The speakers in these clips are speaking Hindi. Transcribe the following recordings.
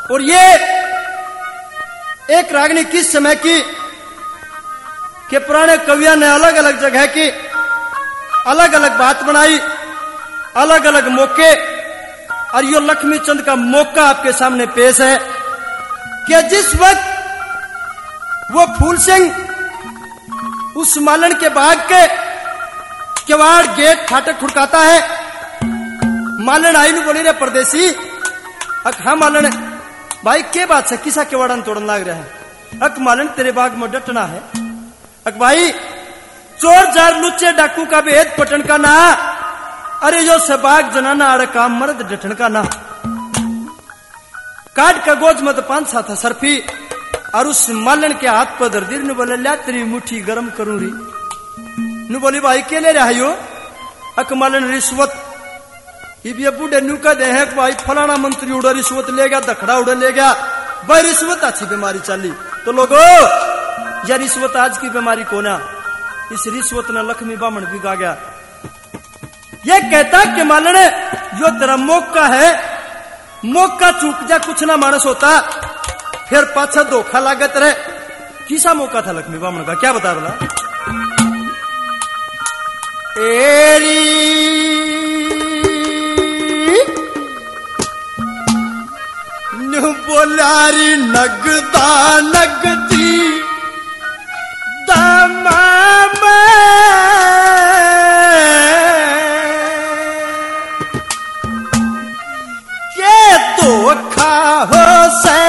और ये एक रागनी किस समय की कि पुराने कवियों ने अलग अलग जगह की अलग अलग बात बनाई, अलग अलग मौके, और यो लक्ष्मी चंद का मौका आपके सामने पेश है कि जिस वक्त वो फूल सिंह उस मालन के बाग के किवाड़ गेट फाटक खुड़काता है, मालन आई नु बोली रे परदेसी, अक हाँ मालन भाई के बात से किसा किवाड़न तोड़न लाग रहा है, अक मालन तेरे बाग में डटना है, अक भाई चोर जार लुच्चे डाकू का भेद पटन का ना, अरे जो सबाग जनाना अरे काम मर्द डटन का ना, काट का गोज मत पांचा था सरफी, और उस मालन के हाथ पर दर्दीर ने बोले ला तेरी मुट्ठी गरम करूं री, नु बोली भाई के ले रहा यो, अक मालन रिश्वत, ये बूढ़े नु का दे है भाई फलाना मंत्री उड़ा रिश्वत ले गया, दखड़ा उड़ा ले गया, भाई रिश्वत अच्छी बीमारी चली, तो लोगो यह रिश्वत आज की बीमारी को ना, इस रिश्वत ने लक्ष्मी बामण बिगा गया। ये कहता कि मालन यो तेरा मौका है, मौका चूक जा कुछ ना मानस होता, फिर पाछा धोखा लागत रहे, किसा मौका था लक्ष्मी बामण का, क्या बता बोला एरी नु बोलारी नगदा नगदी दामा के धोखा हो से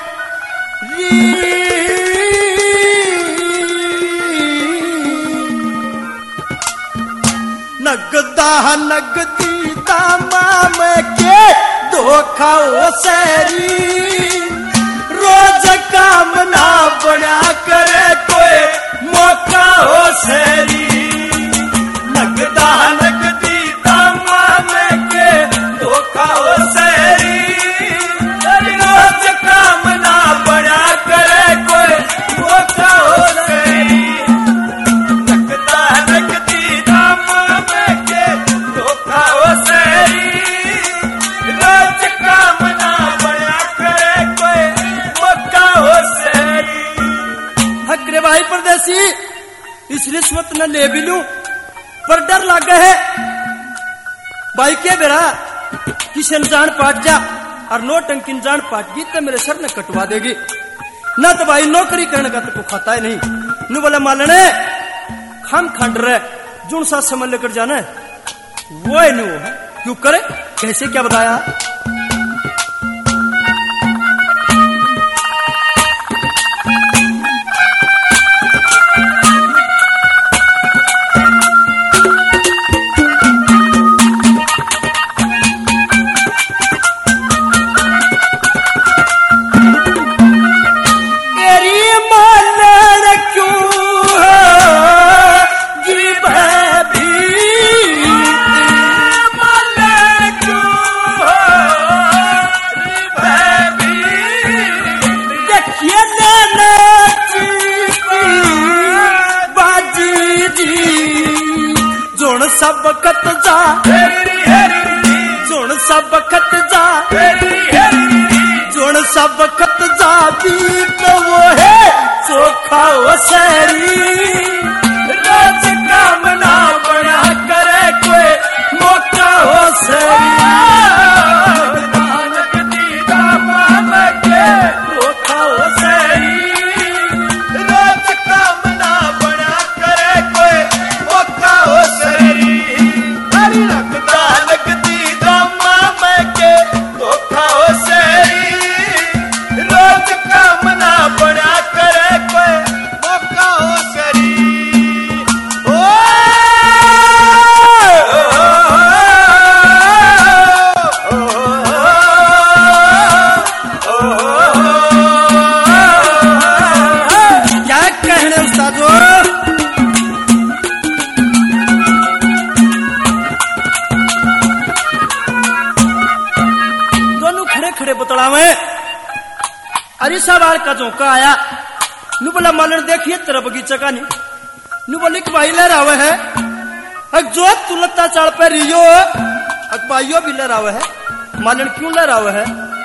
नगदा नगदी दामा में के धोखा हो सैरी, रोज काम ना बना करे कोई मौका हो सैरी, नगदा नगदी दामा में के धोखा हो सैरी, रोज काम ना बना करे कोई मौका हो सैरी, नगदा नगदी दामा में के धोखा हो सैरी, रोज काम ना बना करे कोई मौका हो सैरी। हकरे भाई परदेसी इस रिश्वत न ले भी लू पर डर लागे है भाई के बेरा किसी जान पाट जा और नो टंकिन जान पाट गई तो मेरे सर ने कटवा देगी, न तो भाई नौकरी करने का तो खाता है नहीं, नु बोले मालने हम खंड रहे जुन सा समझ लेकर जाना है वो है नु क्यों करे कैसे क्या बताया। सब खत जा जुण सब खत जा जुण सब खत जा दीप वो है चोखा हो सैरी, रोज काम ना बना करे कोई मौका हो सैरी, नगदी दामा में के धोखा हो सैरी, रोज काम ना बना करे कोई मौका हो सैरी, नगदा नगदी दामा में के धोखा हो सैरी, रोज काम ना बना करे कोई मौका हो सैरी। क्या कहने उस्तादो खड़े बतड़ा में अरे सवाल का झोंका आया, नु बोला मालन देखिए तेरा बगीचा का नहीं, नु बोली कि भाई ले रहा है, जो तुलता चाड़ पे रियो अक भाइयों भी ले रहा है, मालन क्यों ले रहा है,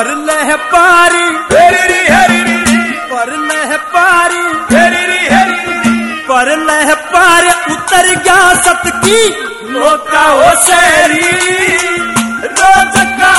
पर लह पारी पर लह पारी पर लह पार उतर गया सत की लोका हो शहरी रोज का